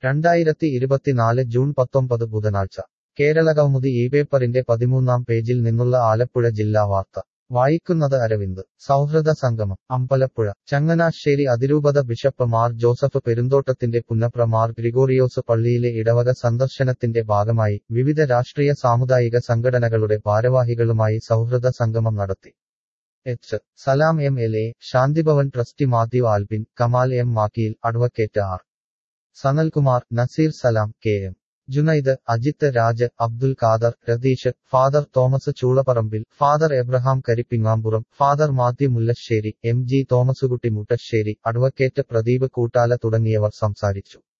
2024 June 19 ബുധനാഴ്ച കേരളകൗമുദി ഈ പേപ്പറിന്റെ 13-ാം പേജിൽ നിന്നുള്ള ആലപ്പുഴ ജില്ലാ വാർത്ത വായിക്കുന്നത് അരവിന്ദ്. സൗഹൃദ സംഗമം അമ്പലപ്പുഴ. ചങ്ങനാശ്ശേരി അതിരൂപത ബിഷപ്പ് മാർ ജോസഫ് പെരുന്തോട്ടത്തിന്റെ പുന്നപ്ര മാർ ഗ്രിഗോറിയോസ് പള്ളിയിലെ ഇടവക സന്ദർശനത്തിന്റെ ഭാഗമായി വിവിധ രാഷ്ട്രീയ സാമുദായിക സംഘടനകളുടെ ഭാരവാഹികളുമായി സൗഹൃദ സംഗമം നടത്തി. H. Salam MLA, Shanthibhavan trustee Mathew Albin, Kamal M മാക്കിയിൽ, advocate R. Sanalkumar, Nazeer Salam, K. M. Junaid, Ajith Raj, Abdul Khader, Ratheesh, father Thomas ചൂളപ്പറമ്പിൽ, father Abraham Karippingampuram, father Mathew Mullassery, M. G Thomaskutty Muttassery, advocate Pradeep Koottala തുടങ്ങിയവർ സംസാരിച്ചു.